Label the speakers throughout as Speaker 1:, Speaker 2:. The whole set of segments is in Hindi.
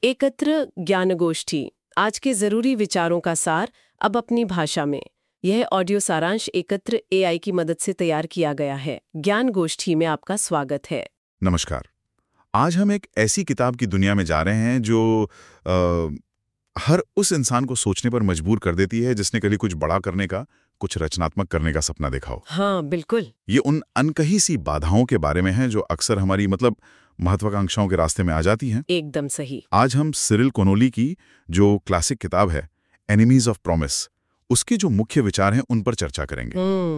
Speaker 1: एकत्र ज्ञानगोष्ठी, आज के जरूरी विचारों का सार अब अपनी भाषा में। यह ऑडियो सारांश एकत्र एआई की मदद से तैयार किया गया है। ज्ञान गोष्ठी में आपका स्वागत है।
Speaker 2: नमस्कार। आज हम एक ऐसी किताब की दुनिया में जा रहे हैं जो हर उस इंसान को सोचने पर मजबूर कर देती है जिसने कभी कुछ बड़ा करने का, कुछ रचनात्मक करने का सपना देखा हो।
Speaker 1: हाँ, बिल्कुल।
Speaker 2: ये उन अनकही सी बाधाओं के बारे में है जो अक्सर हमारी महत्वाकांक्षाओं के रास्ते में आ जाती हैं।
Speaker 1: एकदम सही।
Speaker 2: आज हम सिरिल कोनोली की जो क्लासिक किताब है एनिमीज ऑफ प्रॉमिस, उसके जो मुख्य विचार हैं उन पर चर्चा करेंगे।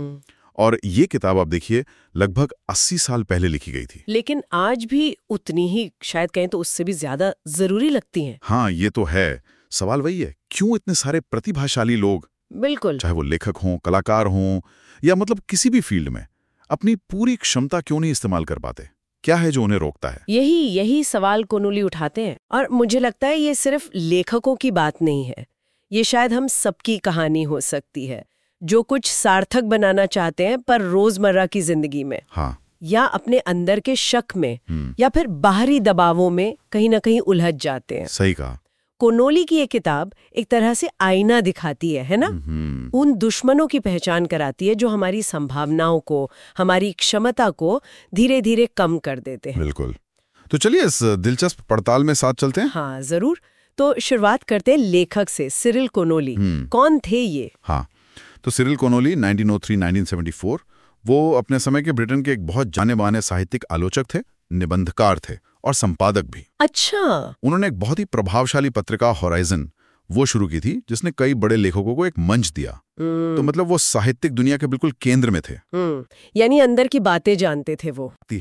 Speaker 2: और ये किताब आप देखिए लगभग 80 साल पहले लिखी गई थी,
Speaker 1: लेकिन आज भी उतनी ही, शायद कहें तो उससे भी ज्यादा जरूरी लगती हैं।
Speaker 2: हाँ, ये तो है। सवाल वही है, क्यों इतने सारे प्रतिभाशाली लोग,
Speaker 1: बिल्कुल,
Speaker 2: चाहे वो लेखक हों, कलाकार हों या किसी भी फील्ड में, अपनी पूरी क्षमता क्यों नहीं इस्तेमाल कर पाते? क्या है जो उन्हें रोकता है?
Speaker 1: यही सवाल कोनोली उठाते हैं। और मुझे लगता है ये सिर्फ लेखकों की बात नहीं है, ये शायद हम सबकी कहानी हो सकती है, जो कुछ सार्थक बनाना चाहते हैं पर रोजमर्रा की जिंदगी में,
Speaker 2: हाँ,
Speaker 1: या अपने अंदर के शक में या फिर बाहरी दबावों में कहीं ना कहीं उलझ जाते हैं।
Speaker 2: सही कहा।
Speaker 1: कोनोली की ये किताब एक तरह से आईना दिखाती है ना? उन दुश्मनों की पहचान कराती है जो हमारी संभावनाओं को, हमारी क्षमता को धीरे धीरे कम कर देते हैं।
Speaker 2: बिल्कुल। तो चलिए इस दिलचस्प पड़ताल में साथ चलते हैं।
Speaker 1: हाँ, जरूर। तो शुरुआत करते हैं लेखक से, सिरिल कोनोली। कौन थे ये?
Speaker 2: हाँ, तो सिरिल कोनोली 1903-1974 वो अपने समय के ब्रिटेन के एक बहुत जाने माने साहित्यिक आलोचक थे, निबंधकार थे और संपादक भी।
Speaker 1: अच्छा।
Speaker 2: उन्होंने एक बहुत ही प्रभावशाली पत्रिका होराइजन वो शुरू की थी जिसने कई बड़े लेखकों को एक मंच दिया। तो वो साहित्यिक दुनिया के बिल्कुल केंद्र में थे।
Speaker 1: यानी अंदर की बातें जानते थे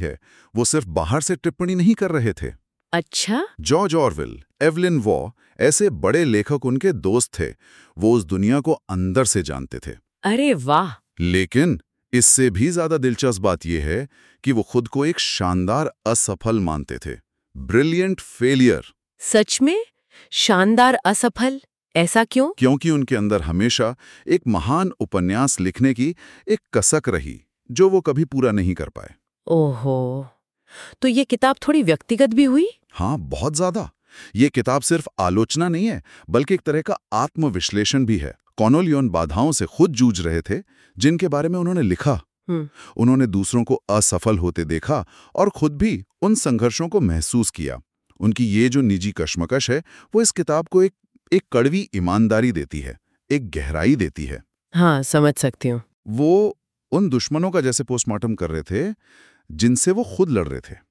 Speaker 2: वो सिर्फ बाहर से टिप्पणी नहीं कर रहे थे।
Speaker 1: अच्छा।
Speaker 2: जॉर्ज ऑरवेल, एवलिन वॉ, ऐसे बड़े लेखक उनके दोस्त थे। वो उस दुनिया को अंदर से जानते थे।
Speaker 1: अरे वाह।
Speaker 2: लेकिन इससे भी ज्यादा दिलचस्प बात यह है कि वो खुद को एक शानदार असफल मानते थे। Brilliant failure.
Speaker 1: सच में? शानदार असफल? ऐसा क्यों?
Speaker 2: क्योंकि उनके अंदर हमेशा एक महान उपन्यास लिखने की एक कसक रही जो वो कभी पूरा नहीं कर पाए।
Speaker 1: ओहो, तो ये किताब थोड़ी व्यक्तिगत भी हुई?
Speaker 2: हाँ, बहुत ज्यादा। ये किताब सिर्फ आलोचना नहीं है, बल्कि एक तरह का आत्मविश्लेषण भी है। कोनोली उन बाधाओं से खुद जूझ रहे थे जिनके बारे में उन्होंने लिखा। उन्होंने दूसरों को असफल होते देखा और खुद भी उन संघर्षों को महसूस किया। उनकी ये जो निजी कश्मकश है वो इस किताब को एक कड़वी ईमानदारी देती है, एक गहराई देती है।
Speaker 1: हाँ, समझ सकती हूँ।
Speaker 2: वो उन दुश्मनों का जैसे पोस्टमार्टम कर रहे थे जिनसे वो खुद लड़ रहे थे।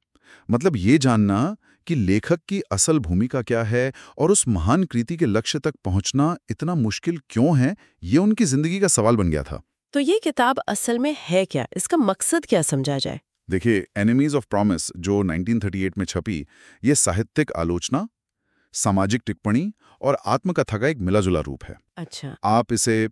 Speaker 2: ये जानना कि लेखक की असल भूमिका क्या है और उस महान कृति के लक्ष्य तक पहुंचना इतना मुश्किल क्यों है, ये उनकी जिंदगी का सवाल बन गया था।
Speaker 1: तो ये किताब असल में है क्या? इसका मकसद क्या समझा जाए?
Speaker 2: देखिए, एनिमीज ऑफ प्रॉमिस जो 1938 में छपी, ये साहित्यिक आलोचना, सामाजिक टिप्पणी और आत्मकथा का एक मिलाजुला रूप है।
Speaker 1: अच्छा।
Speaker 2: आप इसे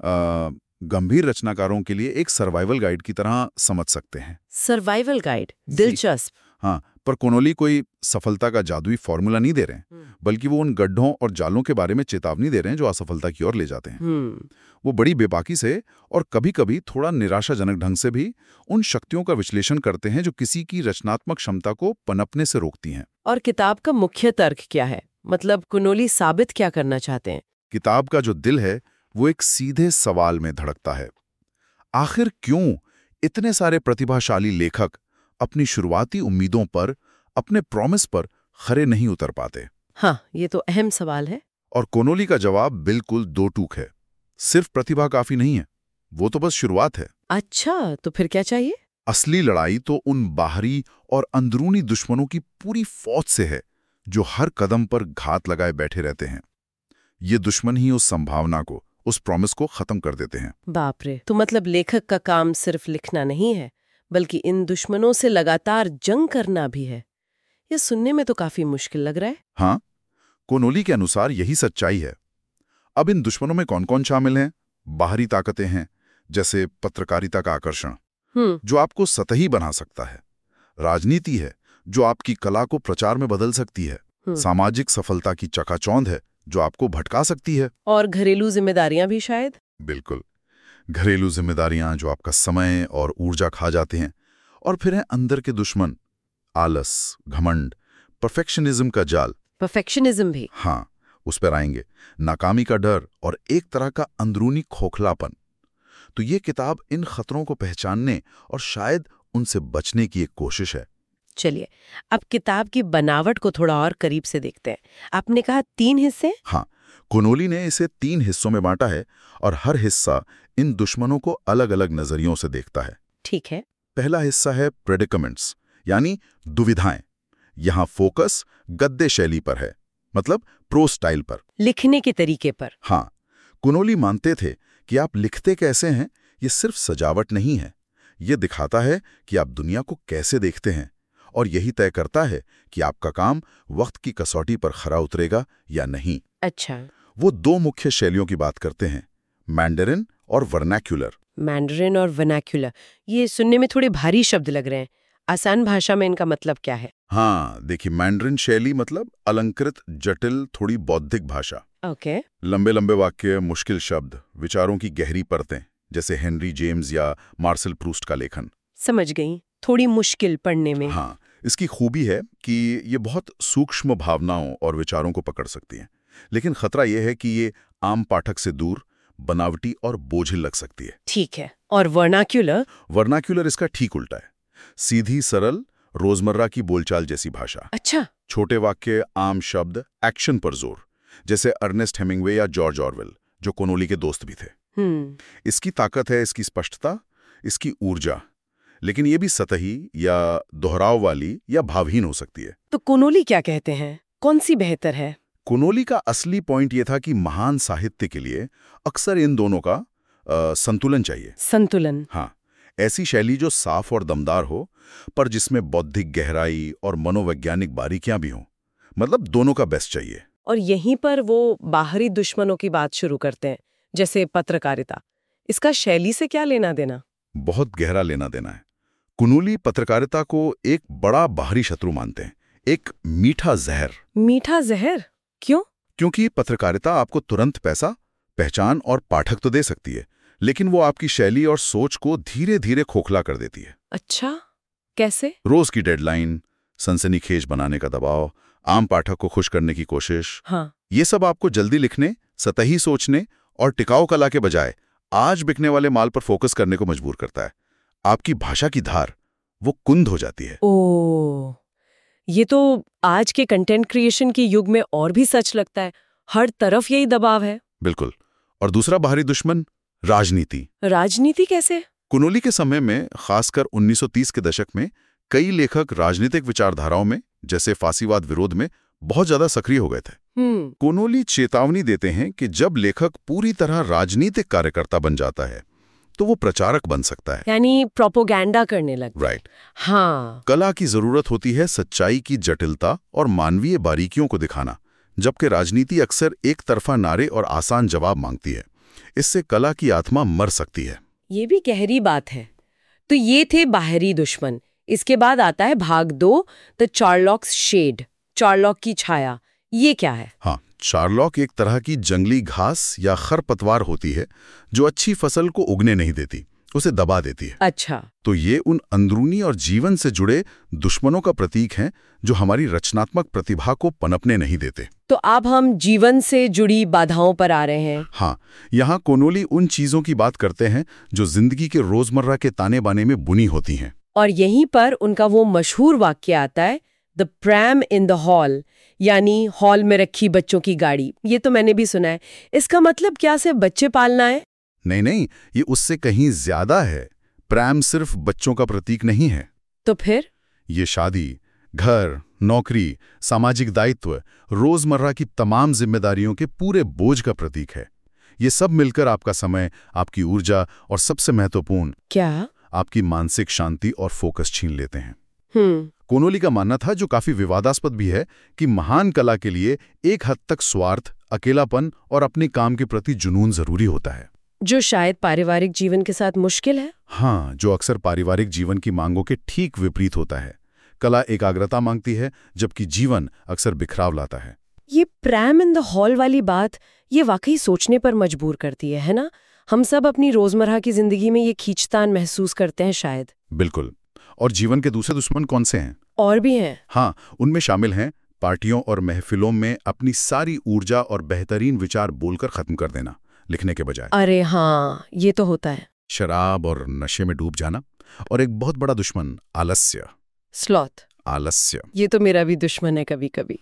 Speaker 2: गंभीर रचनाकारों के लिए एक सर्वाइवल गाइड की तरह समझ सकते हैं।
Speaker 1: Survival guide? दिलचस्प।
Speaker 2: हाँ, पर कोनोली कोई सफलता का जादुई फॉर्मूला नहीं दे रहे हैं, बल्कि वो उन गड्ढों और जालों के बारे में चेतावनी दे रहे हैं जो असफलता की ओर ले जाते हैं। वो बड़ी बेबाकी से और कभी-कभी थोड़ा निराशाजनक ढंग से भी उन शक्तियों का विश्लेषण करते हैं जो किसी की रचनात्मक क्षमता को पनपने से रोकती हैं।
Speaker 1: और किताब का मुख्य तर्क क्या है? कोनोली साबित क्या करना चाहते हैं?
Speaker 2: किताब का जो दिल है वो एक सीधे सवाल में धड़कता है। आखिर क्यों इतने सारे प्रतिभाशाली लेखक अपनी शुरुआती उम्मीदों पर, अपने प्रॉमिस पर खरे नहीं उतर पाते?
Speaker 1: हाँ, ये तो अहम सवाल है।
Speaker 2: और कोनोली का जवाब बिल्कुल दो टूक है। सिर्फ प्रतिभा काफी नहीं है, वो तो बस शुरुआत है।
Speaker 1: अच्छा, तो फिर क्या चाहिए?
Speaker 2: असली लड़ाई तो उन बाहरी और अंदरूनी दुश्मनों की पूरी फौज से है जो हर कदम पर घात लगाए बैठे रहते हैं। ये दुश्मन ही उस संभावना को, उस प्रॉमिस को खत्म कर देते हैं।
Speaker 1: बाप रे। तो लेखक का काम सिर्फ लिखना नहीं है, बल्कि इन दुश्मनों से लगातार जंग करना भी है। ये सुनने में तो काफी मुश्किल लग रहा है।
Speaker 2: हाँ, कोनोली के अनुसार यही सच्चाई है। अब इन दुश्मनों में कौन कौन शामिल हैं? बाहरी ताकतें हैं, जैसे पत्रकारिता का आकर्षण जो आपको सतही बना सकता है। राजनीति है जो आपकी कला को प्रचार में बदल सकती है। सामाजिक सफलता की चकाचौंध है जो आपको भटका सकती है।
Speaker 1: और घरेलू जिम्मेदारियां भी शायद?
Speaker 2: बिल्कुल, घरेलू जिम्मेदारियां जो आपका समय और ऊर्जा खा जाते हैं। और फिर है अंदर के दुश्मन, आलस, घमंड, परफेक्शनिज्म का जाल।
Speaker 1: परफेक्शनिज्म भी।
Speaker 2: हाँ, उस पर आएंगे। नाकामी का डर और एक तरह का अंदरूनी खोखलापन। तो ये किताब इन खतरों को पहचानने और शायद उनसे बचने की एक कोशिश है।
Speaker 1: चलिए, अब किताब की बनावट को थोड़ा और करीब से देखते हैं। आपने कहा 3 हिस्से?
Speaker 2: हाँ, कोनोली ने इसे 3 हिस्सों में बांटा है और हर हिस्सा इन दुश्मनों को अलग अलग नजरियों से देखता है।
Speaker 1: ठीक है।
Speaker 2: पहला हिस्सा है प्रेडिकमेंट्स, यानी दुविधाएं। यहाँ फोकस गद्य शैली पर है, मतलब प्रो स्टाइल पर,
Speaker 1: लिखने के तरीके पर।
Speaker 2: हाँ, कोनोली मानते थे कि आप लिखते कैसे हैं ये सिर्फ सजावट नहीं है, ये दिखाता है कि आप दुनिया को कैसे देखते हैं, और यही तय करता है कि आपका काम वक्त की कसौटी पर खरा उतरेगा या नहीं।
Speaker 1: अच्छा।
Speaker 2: वो 2 मुख्य शैलियों की बात करते हैं, मैंडरिन और वर्नाक्युलर।
Speaker 1: मैंडरिन और वर्नाक्युलर, ये सुनने में थोड़े भारी शब्द लग रहे हैं। आसान भाषा में इनका मतलब क्या है?
Speaker 2: हाँ, देखिए, मैंडरिन शैली मतलब अलंकृत, जटिल, थोड़ी बौद्धिक भाषा।
Speaker 1: ओके।
Speaker 2: लंबे लंबे वाक्य, मुश्किल शब्द, विचारों की गहरी परतें, जैसे हेनरी जेम्स या मार्सेल प्रूस्ट का लेखन।
Speaker 1: समझ गई, थोड़ी मुश्किल पढ़ने में।
Speaker 2: हाँ, इसकी खूबी है कि ये बहुत सूक्ष्म भावनाओं और विचारों को पकड़ सकती है, लेकिन खतरा यह है कि ये आम पाठक से दूर, बनावटी और बोझिल लग सकती है।
Speaker 1: ठीक है। और वर्नाक्युलर?
Speaker 2: वर्नाक्युलर इसका ठीक उल्टा है। सीधी, सरल, रोजमर्रा की बोलचाल जैसी भाषा।
Speaker 1: अच्छा।
Speaker 2: छोटे वाक्य, आम शब्द, एक्शन पर जोर, जैसे अर्नेस्ट हेमिंग्वे या जॉर्ज ऑरवेल, जो कोनोली के दोस्त भी थे। इसकी ताकत है इसकी स्पष्टता, इसकी ऊर्जा, लेकिन ये भी सतही या दोहराव वाली या भावहीन हो सकती है।
Speaker 1: तो कोनोली क्या कहते हैं, कौन सी बेहतर है?
Speaker 2: कोनोली का असली पॉइंट ये था कि महान साहित्य के लिए अक्सर इन दोनों का संतुलन चाहिए।
Speaker 1: संतुलन।
Speaker 2: हाँ, ऐसी शैली जो साफ और दमदार हो, पर जिसमें बौद्धिक गहराई और मनोवैज्ञानिक बारीकियां भी हों। मतलब दोनों का बेस्ट चाहिए।
Speaker 1: और यहीं पर वो बाहरी दुश्मनों की बात शुरू करते हैं, जैसे पत्रकारिता। इसका शैली से क्या लेना देना?
Speaker 2: बहुत गहरा लेना देना है। कोनोली पत्रकारिता को एक बड़ा बाहरी शत्रु मानते हैं, एक मीठा जहर।
Speaker 1: मीठा जहर? क्यों?
Speaker 2: क्योंकि पत्रकारिता आपको तुरंत पैसा, पहचान और पाठक तो दे सकती है, लेकिन वो आपकी शैली और सोच को धीरे धीरे खोखला कर देती है।
Speaker 1: अच्छा, कैसे?
Speaker 2: रोज की डेडलाइन, सनसनीखेज बनाने का दबाव, आम पाठक को खुश करने की कोशिश,
Speaker 1: हाँ।
Speaker 2: ये सब आपको जल्दी लिखने, सतही सोचने और टिकाऊ कला के बजाय आज बिकने वाले माल पर फोकस करने को मजबूर करता है। आपकी भाषा की धार वो कुंद हो जाती है।
Speaker 1: ओह, ये तो आज के कंटेंट क्रिएशन के युग में और भी सच लगता है। हर तरफ यही दबाव है।
Speaker 2: बिल्कुल। और दूसरा बाहरी दुश्मन, राजनीति।
Speaker 1: राजनीति कैसे?
Speaker 2: कोनोली के समय में, खासकर 1930 के दशक में, कई लेखक राजनीतिक विचारधाराओं में, जैसे फांसीवाद विरोध में, बहुत ज्यादा सक्रिय हो गए थे। कोनोली चेतावनी देते हैं कि जब लेखक पूरी तरह राजनीतिक कार्यकर्ता बन जाता है तो वो प्रचारक बन सकता है,
Speaker 1: यानी प्रोपोगेंडा करने लगता है।
Speaker 2: राइट।
Speaker 1: हाँ।
Speaker 2: कला की जरूरत होती है सच्चाई की जटिलता और मानवीय बारीकियों को दिखाना, जबकि राजनीति अक्सर एक तरफा नारे और आसान जवाब मांगती है। इससे कला की आत्मा मर सकती है।
Speaker 1: ये भी गहरी बात है। तो ये थे बाहरी दुश्मन। इसके बाद आता है भाग 2, द चार्लॉक्स शेड, चार्लॉक की छाया। ये क्या है?
Speaker 2: हाँ, चार्लॉक एक तरह की जंगली घास या खरपतवार होती है जो अच्छी फसल को उगने नहीं देती, उसे दबा देती है।
Speaker 1: अच्छा।
Speaker 2: तो ये उन अंदरूनी और जीवन से जुड़े दुश्मनों का प्रतीक हैं जो हमारी रचनात्मक प्रतिभा को पनपने नहीं देते।
Speaker 1: तो अब हम जीवन से जुड़ी बाधाओं पर आ रहे हैं।
Speaker 2: हाँ, यहाँ कोनोली उन चीजों की बात करते हैं जो जिंदगी के रोजमर्रा के ताने बाने में बुनी होती हैं।
Speaker 1: और यहीं पर उनका वो मशहूर वाक्य आता है, the pram in the hall, यानी हॉल में रखी बच्चों की गाड़ी। ये तो मैंने भी सुना है। इसका मतलब क्या सिर्फ बच्चे पालना है?
Speaker 2: नहीं, ये उससे कहीं ज्यादा है। प्रैम सिर्फ बच्चों का प्रतीक नहीं है।
Speaker 1: तो फिर?
Speaker 2: ये शादी, घर, नौकरी, सामाजिक दायित्व, रोजमर्रा की तमाम जिम्मेदारियों के पूरे बोझ का प्रतीक है। ये सब मिलकर आपका समय, आपकी ऊर्जा और सबसे महत्वपूर्ण,
Speaker 1: क्या?
Speaker 2: आपकी मानसिक शांति और फोकस छीन लेते हैं। कोनोली का मानना था, जो काफी विवादास्पद भी है, कि महान कला के लिए एक हद तक स्वार्थ, अकेलापन और अपने काम के प्रति जुनून जरूरी होता है,
Speaker 1: जो शायद पारिवारिक जीवन के साथ मुश्किल है।
Speaker 2: हाँ, जो अक्सर पारिवारिक जीवन की मांगों के ठीक विपरीत होता है। कला एकाग्रता मांगती है, जबकि जीवन अक्सर बिखराव लाता है।
Speaker 1: ये प्रैम इन द हॉल वाली बात, ये वाकई सोचने पर मजबूर करती है ना? हम सब अपनी रोजमर्रा की जिंदगी में ये खींचतान महसूस करते हैं शायद।
Speaker 2: बिल्कुल। और जीवन के दूसरे दुश्मन कौन से हैं?
Speaker 1: और भी हैं।
Speaker 2: हाँ, उनमें शामिल हैं पार्टियों और महफिलों में अपनी सारी ऊर्जा और बेहतरीन विचार बोलकर खत्म कर देना, लिखने के बजाय।
Speaker 1: अरे हाँ, ये तो होता है।
Speaker 2: शराब और नशे में डूब जाना। और एक बहुत बड़ा दुश्मन, आलस्य।
Speaker 1: स्लॉथ।
Speaker 2: आलस्य।
Speaker 1: ये तो मेरा भी दुश्मन है कभी कभी।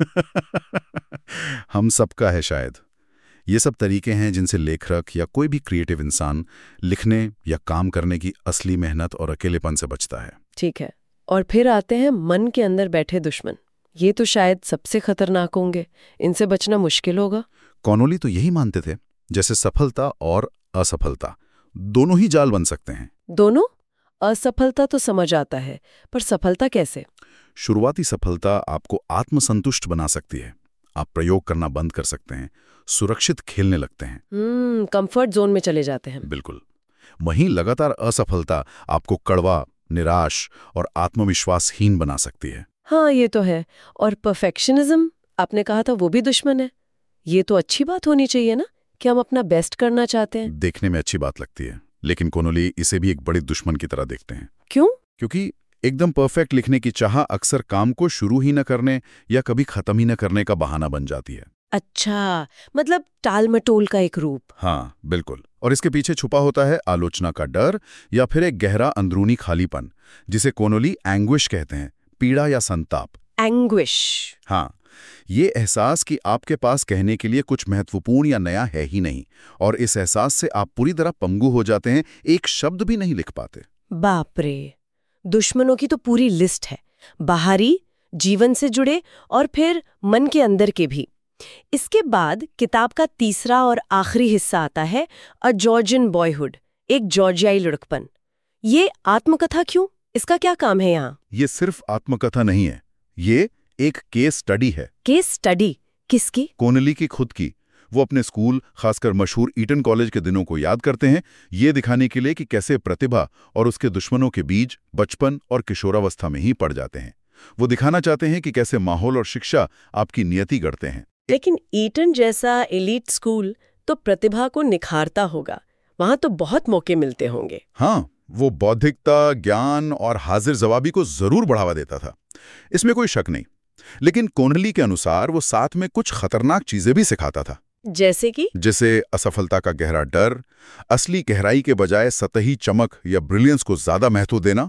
Speaker 2: हम सबका है शायद। ये सब तरीके हैं जिनसे लेखक या कोई भी क्रिएटिव इंसान लिखने या काम करने की असली मेहनत और अकेलेपन से बचता है।
Speaker 1: ठीक है, और फिर आते हैं मन के अंदर बैठे दुश्मन। ये तो शायद सबसे खतरनाक होंगे, इनसे बचना मुश्किल होगा।
Speaker 2: कॉनोली तो यही मानते थे, जैसे सफलता और असफलता दोनों ही जाल बन सकते हैं।
Speaker 1: दोनों? असफलता तो समझ आता है, पर सफलता कैसे?
Speaker 2: शुरुआती सफलता आपको आत्मसंतुष्ट बना सकती है। आप प्रयोग करना बंद कर सकते हैं, सुरक्षित खेलने लगते हैं।
Speaker 1: कंफर्ट जोन में चले जाते हैं।
Speaker 2: बिल्कुल। वहीं लगातार असफलता आपको कड़वा, निराश और आत्मविश्वासहीन बना सकती है।
Speaker 1: हाँ, ये तो है। और परफेक्शनिज्म, आपने कहा था वो भी दुश्मन है। ये तो अच्छी बात होनी चाहिए ना, कि हम अपना बेस्ट करना चाहते हैं।
Speaker 2: देखने में अच्छी बात लगती है, लेकिन कॉनोली इसे भी एक बड़े दुश्मन की तरह देखते हैं।
Speaker 1: क्यों?
Speaker 2: क्योंकि एकदम परफेक्ट लिखने की चाह अक्सर काम को शुरू ही न करने या कभी खत्म ही न करने का बहाना बन जाती है।
Speaker 1: अच्छा, मतलब टाल मटोल का एक रूप।
Speaker 2: हाँ, बिल्कुल। और इसके पीछे छुपा होता है आलोचना का डर या फिर एक गहरा अंदरूनी खालीपन, जिसे कॉनोली एंग्विश कहते हैं, पीड़ा या संताप।
Speaker 1: एंग्विश।
Speaker 2: हाँ, ये एहसास कि आपके पास कहने के लिए कुछ महत्वपूर्ण या नया है ही नहीं, और इस एहसास से आप पूरी तरह पंगु हो जाते हैं, एक शब्द भी नहीं लिख पाते।
Speaker 1: बाप रे, दुश्मनों की तो पूरी लिस्ट है, बाहरी, जीवन से जुड़े और फिर मन के अंदर के भी। इसके बाद किताब का तीसरा और आखिरी हिस्सा आता है, अ जॉर्जियन बॉयहुड, एक जॉर्जियाई लुढ़कपन। ये आत्मकथा क्यों? इसका क्या काम है यहाँ?
Speaker 2: ये सिर्फ आत्मकथा नहीं है, ये एक केस स्टडी है।
Speaker 1: Case study? किसकी?
Speaker 2: कॉनोली की खुद की। वो अपने स्कूल, खासकर मशहूर ईटन कॉलेज के दिनों को याद करते हैं, ये दिखाने के लिए कि कैसे प्रतिभा और उसके दुश्मनों के बीज बचपन और किशोरावस्था में ही पड़ जाते हैं। वो दिखाना चाहते हैं कि कैसे माहौल और शिक्षा आपकी नियति गढ़ते हैं।
Speaker 1: लेकिन ईटन जैसा एलीट स्कूल तो प्रतिभा को निखारता होगा, वहां तो बहुत मौके मिलते होंगे।
Speaker 2: हाँ, वो बौद्धिकता, ज्ञान और हाजिर जवाबी को जरूर बढ़ावा देता था, इसमें कोई शक नहीं। लेकिन कॉनोली के अनुसार वो साथ में कुछ खतरनाक चीजें भी सिखाता था।
Speaker 1: जैसे कि?
Speaker 2: जैसे असफलता का गहरा डर, असली गहराई के बजाय सतही चमक या ब्रिलियंस को ज्यादा महत्व देना,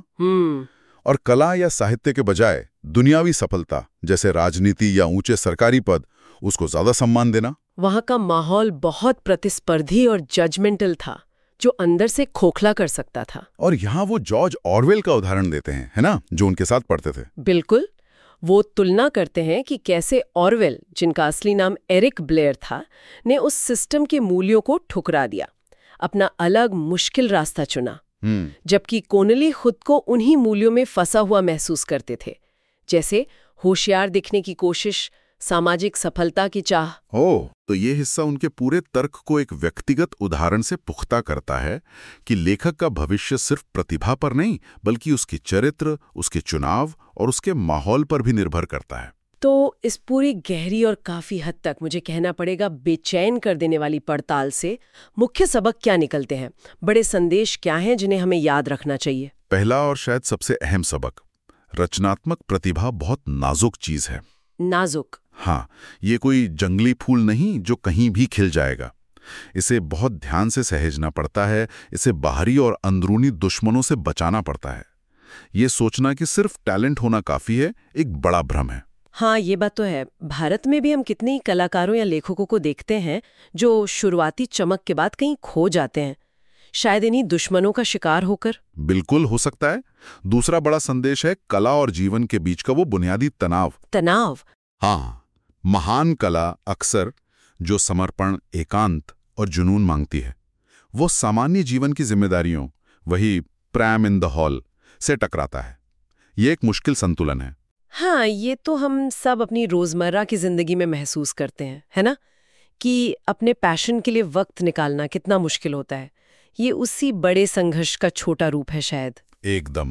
Speaker 2: और कला या साहित्य के बजाय दुनियावी सफलता जैसे राजनीति या ऊंचे सरकारी पद, उसको ज्यादा सम्मान देना।
Speaker 1: वहां का माहौल बहुत प्रतिस्पर्धी और जजमेंटल था, जो अंदर से खोखला कर सकता था।
Speaker 2: और यहाँ वो जॉर्ज ऑरवेल का उदाहरण देते हैं, है ना, जो उनके साथ पढ़ते थे।
Speaker 1: बिल्कुल। वो तुलना करते हैं कि कैसे ऑरवेल, जिनका असली नाम एरिक ब्लेयर था, ने उस सिस्टम के मूल्यों को ठुकरा दिया, अपना अलग मुश्किल रास्ता चुना, जबकि कॉनोली खुद को उन्हीं मूल्यों में फंसा हुआ महसूस करते थे, जैसे होशियार दिखने की कोशिश, सामाजिक सफलता की चाह।
Speaker 2: तो ये हिस्सा उनके पूरे तर्क को एक व्यक्तिगत उदाहरण से पुख्ता करता है कि लेखक का भविष्य सिर्फ प्रतिभा पर नहीं, बल्कि उसके चरित्र, उसके चुनाव और उसके माहौल पर भी निर्भर करता है।
Speaker 1: तो इस पूरी गहरी और काफी हद तक, मुझे कहना पड़ेगा, बेचैन कर देने वाली पड़ताल से मुख्य सबक क्या निकलते हैं? बड़े संदेश क्या हैं जिन्हें हमें याद रखना चाहिए?
Speaker 2: पहला और शायद सबसे अहम सबक, रचनात्मक प्रतिभा बहुत नाजुक चीज है।
Speaker 1: नाजुक?
Speaker 2: हाँ, ये कोई जंगली फूल नहीं जो कहीं भी खिल जाएगा। इसे बहुत ध्यान से सहेजना पड़ता है, इसे बाहरी और अंदरूनी दुश्मनों से बचाना पड़ता है। ये सोचना कि सिर्फ टैलेंट होना काफी है, एक बड़ा भ्रम है।
Speaker 1: हाँ, ये बात तो है। भारत में भी हम कितने ही कलाकारों या लेखकों को देखते हैं जो शुरुआती चमक के बाद कहीं खो जाते हैं, शायद इन्हीं दुश्मनों का शिकार होकर।
Speaker 2: बिल्कुल हो सकता है। दूसरा बड़ा संदेश है कला और जीवन के बीच का वो बुनियादी तनाव।
Speaker 1: तनाव?
Speaker 2: हाँ, महान कला अक्सर जो समर्पण, एकांत और जुनून मांगती है, वो सामान्य जीवन की जिम्मेदारियों, वही प्रैम इन द हॉल, से टकराता है। ये एक मुश्किल संतुलन है।
Speaker 1: हाँ, ये तो हम सब अपनी रोजमर्रा की जिंदगी में महसूस करते हैं, है ना, कि अपने पैशन के लिए वक्त निकालना कितना मुश्किल होता है। ये उसी बड़े संघर्ष का छोटा रूप है शायद।
Speaker 2: एकदम।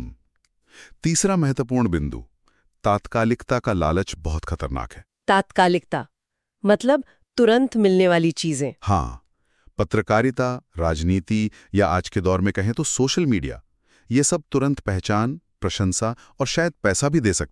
Speaker 2: तीसरा महत्वपूर्ण बिंदु, तात्कालिकता का लालच बहुत खतरनाक है।
Speaker 1: तात्कालिकता मतलब तुरंत मिलने वाली चीजें?
Speaker 2: हाँ, पत्रकारिता, राजनीति या आज के दौर में कहें तो सोशल मीडिया, ये सब तुरंत पहचान, प्रशंसा और शायद पैसा भी दे सकते हैं।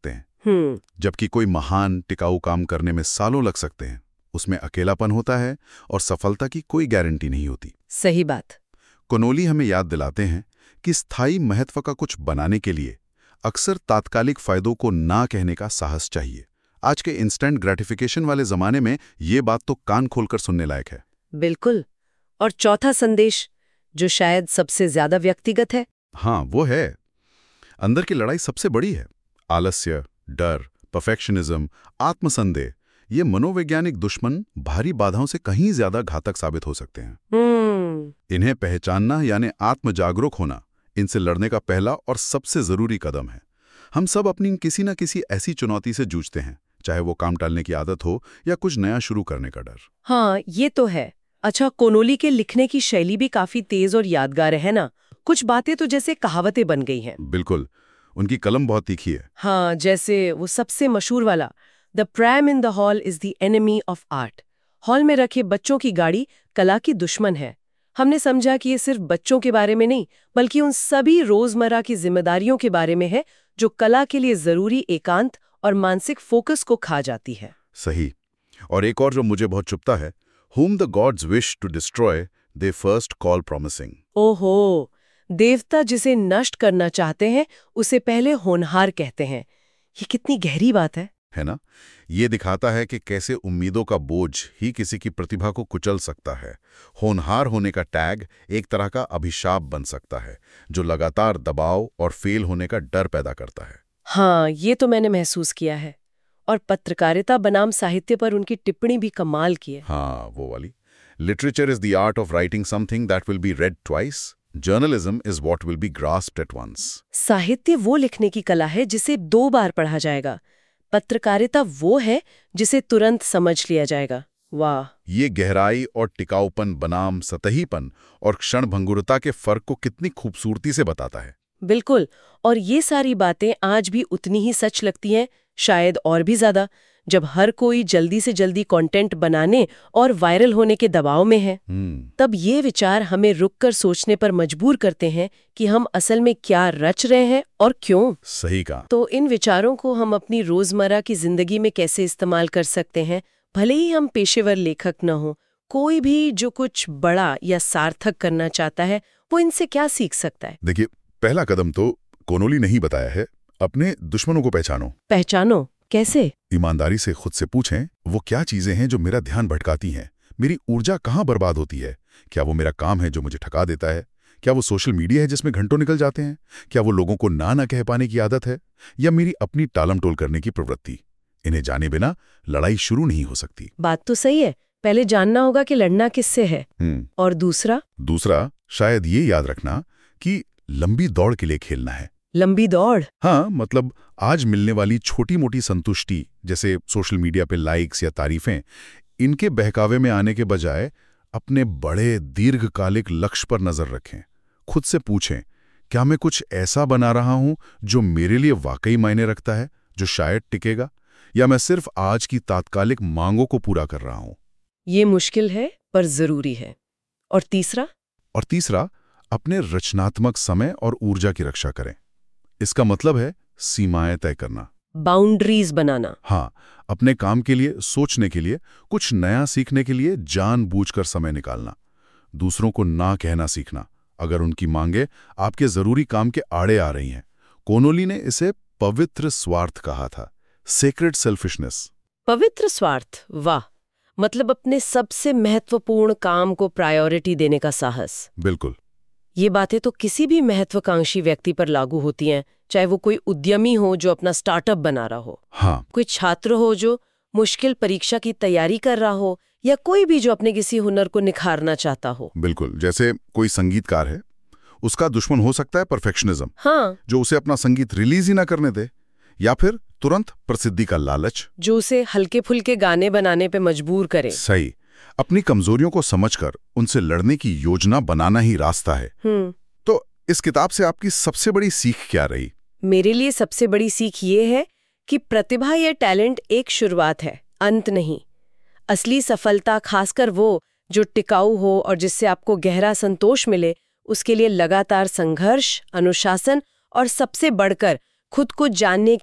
Speaker 2: जबकि कोई महान टिकाऊ काम करने में सालों लग सकते हैं, उसमें अकेलापन होता है और सफलता की कोई गारंटी नहीं होती।
Speaker 1: सही बात।
Speaker 2: कोनोली हमें याद दिलाते हैं कि स्थायी महत्व का कुछ बनाने के लिए अक्सर तात्कालिक फायदों को ना कहने का साहस चाहिए। आज के इंस्टेंट ग्रेटिफिकेशन वाले जमाने में ये बात तो कान खोलकर सुनने लायक है।
Speaker 1: बिल्कुल। और चौथा संदेश, जो शायद सबसे ज्यादा व्यक्तिगत है।
Speaker 2: हाँ, वो है, अंदर की लड़ाई सबसे बड़ी है। आलस्य, डर, परफेक्शनिज्म, आत्मसंदेह, ये मनोवैज्ञानिक दुश्मन भारी बाधाओं से कहीं ज्यादा घातक साबित हो सकते हैं। इन्हें पहचानना यानी आत्म जागरूक होना, इनसे लड़ने का पहला और सबसे जरूरी कदम है। हम सब अपनी किसी न किसी ऐसी चुनौती से जूझते हैं, चाहे वो काम टालने की आदत हो या कुछ नया शुरू करने का डर।
Speaker 1: हाँ, ये तो है। अच्छा, कोनोली के लिखने की शैली भी काफी तेज और यादगार है ना? कुछ बातें तो जैसे कहावतें बन गई हैं।
Speaker 2: बिल्कुल, उनकी कलम बहुत तीखी है।
Speaker 1: हाँ, जैसे वो सबसे मशहूर वाला, the pram in the hall is the enemy of art. Hall में रखे बच्चों की गाड़ी कला की दुश्मन है। हमने समझा कि ये सिर्फ बच्चों के बारे में नहीं, बल्कि उन सभी रोजमर्रा की जिम्मेदारियों के बारे में है जो कला के लिए जरूरी एकांत और मानसिक फोकस को खा जाती है।
Speaker 2: सही। और एक और जो मुझे बहुत चुभता है, whom the gods wish to destroy, they first call promising।
Speaker 1: ओहो, देवता जिसे नष्ट करना चाहते हैं उसे पहले होनहार कहते हैं। ये कितनी गहरी बात है
Speaker 2: ना? ये दिखाता है कि कैसे उम्मीदों का बोझ ही किसी की प्रतिभा को कुचल सकता है। होनहार होने का टैग एक तरह का अभिशाप बन सकता है, जो लगातार दबाव और फेल होने का डर पैदा करता है।
Speaker 1: हाँ, ये तो मैंने महसूस किया है। और पत्रकारिता बनाम साहित्य पर उनकी टिप्पणी भी कमाल की है।
Speaker 2: हाँ, वो वाली, literature is the art of writing something that will be read twice, journalism is what will be grasped at once.
Speaker 1: साहित्य वो लिखने की कला है जिसे 2 बार पढ़ा जाएगा, पत्रकारिता वो है जिसे तुरंत समझ लिया जाएगा। वाह,
Speaker 2: ये गहराई और टिकाऊपन बनाम सतहीपन और क्षणभंगुरता के फर्क को कितनी खूबसूरती से बताता है।
Speaker 1: बिल्कुल। और ये सारी बातें आज भी उतनी ही सच लगती हैं, शायद और भी ज्यादा, जब हर कोई जल्दी से जल्दी कंटेंट बनाने और वायरल होने के दबाव में है। तब ये विचार हमें रुककर सोचने पर मजबूर करते हैं कि हम असल में क्या रच रहे हैं और क्यों।
Speaker 2: सही कहा।
Speaker 1: तो इन विचारों को हम अपनी रोजमर्रा की जिंदगी में कैसे इस्तेमाल कर सकते हैं, भले ही हम पेशेवर लेखक न हो। कोई भी जो कुछ बड़ा या सार्थक करना चाहता है, वो इनसे क्या सीख सकता है?
Speaker 2: देखिए, पहला कदम तो कोनोली नहीं बताया है, अपने दुश्मनों को पहचानो।
Speaker 1: पहचानो कैसे?
Speaker 2: ईमानदारी से खुद से पूछें, वो क्या चीजें हैं जो मेरा ध्यान भटकाती हैं? मेरी ऊर्जा कहाँ बर्बाद होती है? क्या वो मेरा काम है जो मुझे ठगा देता है? क्या वो सोशल मीडिया है जिसमें घंटों निकल जाते हैं? क्या वो लोगों को ना कह पाने की आदत है? या मेरी अपनी टालमटोल करने की प्रवृत्ति? इन्हें जाने बिना लड़ाई शुरू नहीं हो सकती।
Speaker 1: बात तो सही है, पहले जानना होगा कि लड़ना किससे है। और दूसरा
Speaker 2: शायद ये याद रखना कि लंबी दौड़ के लिए खेलना है।
Speaker 1: लंबी दौड़?
Speaker 2: हाँ, मतलब आज मिलने वाली छोटी मोटी संतुष्टि, जैसे सोशल मीडिया पे लाइक्स या तारीफें, इनके बहकावे में आने के बजाय अपने बड़े दीर्घकालिक लक्ष्य पर नजर रखें। खुद से पूछें, क्या मैं कुछ ऐसा बना रहा हूं जो मेरे लिए वाकई मायने रखता है, जो शायद टिकेगा, या मैं सिर्फ आज की तात्कालिक मांगों को पूरा कर रहा हूं?
Speaker 1: ये मुश्किल है पर जरूरी है। और तीसरा,
Speaker 2: अपने रचनात्मक समय और ऊर्जा की रक्षा करें। इसका मतलब है सीमाएं तय करना,
Speaker 1: बाउंड्रीज बनाना।
Speaker 2: हाँ, अपने काम के लिए, सोचने के लिए, कुछ नया सीखने के लिए जानबूझकर समय निकालना। दूसरों को ना कहना सीखना, अगर उनकी मांगे आपके जरूरी काम के आड़े आ रही हैं। कोनोली ने इसे पवित्र स्वार्थ कहा था, सेक्रेड सेल्फिशनेस।
Speaker 1: पवित्र स्वार्थ, वाह, मतलब अपने सबसे महत्वपूर्ण काम को प्रायोरिटी देने का साहस।
Speaker 2: बिल्कुल।
Speaker 1: ये बातें तो किसी भी महत्वाकांक्षी व्यक्ति पर लागू होती हैं, चाहे वो कोई उद्यमी हो जो अपना स्टार्टअप बना रहा हो,
Speaker 2: हाँ,
Speaker 1: कोई छात्र हो जो मुश्किल परीक्षा की तैयारी कर रहा हो, या कोई भी जो अपने किसी हुनर को निखारना चाहता हो।
Speaker 2: बिल्कुल। जैसे कोई संगीतकार है, उसका दुश्मन हो सकता है परफेक्शनिज्म,
Speaker 1: हाँ,
Speaker 2: जो उसे अपना संगीत रिलीज ही ना करने दे, या फिर तुरंत प्रसिद्धि का लालच, जो
Speaker 1: उसे हल्के फुल्के गाने बनाने पे मजबूर करे।
Speaker 2: सही। अपनी कमजोरियों को समझकर उनसे लड़ने की योजना बनाना ही रास्ता है। तो इस किताब से आपकी सबसे बड़ी सीख क्या रही?
Speaker 1: मेरे लिए सबसे बड़ी सीख ये है कि प्रतिभा या टैलेंट एक शुरुआत है, अंत नहीं। असली सफलता, खासकर वो जो टिकाऊ हो और जिससे आपको गहरा संतोष मिले, उसके लिए लगातार संघर्ष, अनुशासन और सबसे बढ़कर खुद को जानने की,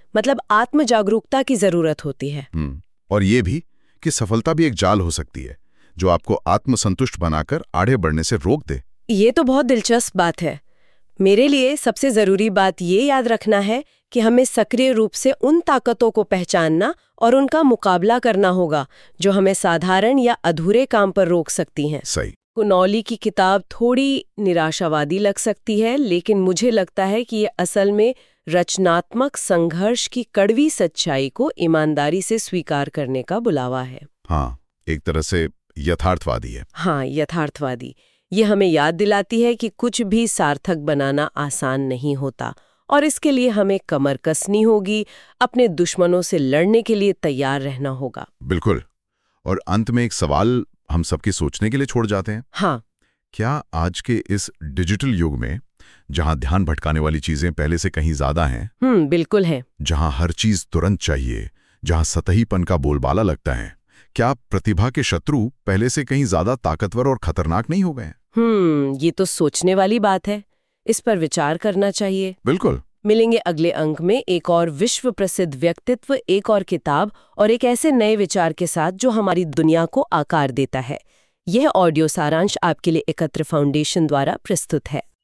Speaker 1: मतलब आत्म जागरूकता की जरूरत होती है।
Speaker 2: और ये भी कि सफलता भी एक जाल हो सकती है जो आपको आत्मसंतुष्ट बनाकर आगे बढ़ने से रोक दे।
Speaker 1: ये तो बहुत दिलचस्प बात है। मेरे लिए सबसे जरूरी बात ये याद रखना है कि हमें सक्रिय रूप से उन ताकतों को पहचानना और उनका मुकाबला करना होगा जो हमें साधारण या अधूरे काम पर रोक सकती हैं।
Speaker 2: सही।
Speaker 1: कुनौली की किताब थोड़ी निराशावादी लग सकती है, लेकिन मुझे लगता है कि ये असल में रचनात्मक संघर्ष की कड़वी सच्चाई को ईमानदारी से स्वीकार करने का बुलावा है।
Speaker 2: हाँ, एक तरह से यथार्थवादी है।
Speaker 1: हाँ, यथार्थवादी। ये हमें याद दिलाती है कि कुछ भी सार्थक बनाना आसान नहीं होता और इसके लिए हमें कमर कसनी होगी, अपने दुश्मनों से लड़ने के लिए तैयार रहना होगा।
Speaker 2: बिल्कुल। और अंत में एक सवाल हम सबके सोचने के लिए छोड़ जाते हैं।
Speaker 1: हाँ,
Speaker 2: क्या आज के इस डिजिटल युग में, जहां ध्यान भटकाने वाली चीजें पहले से कहीं ज्यादा हैं,
Speaker 1: बिल्कुल है।
Speaker 2: जहां हर चीज तुरंत चाहिए, जहां सतहीपन का बोलबाला लगता है, क्या प्रतिभा के शत्रु पहले से कहीं ज्यादा ताकतवर और खतरनाक नहीं हो गए?
Speaker 1: ये तो सोचने वाली बात है। इस पर विचार करना चाहिए।
Speaker 2: बिल्कुल।
Speaker 1: मिलेंगे अगले अंक में एक और विश्व प्रसिद्ध व्यक्तित्व, एक और किताब और एक ऐसे नए विचार के साथ जो हमारी दुनिया को आकार देता है। यह ऑडियो सारांश आपके लिए एकत्र फाउंडेशन द्वारा प्रस्तुत है।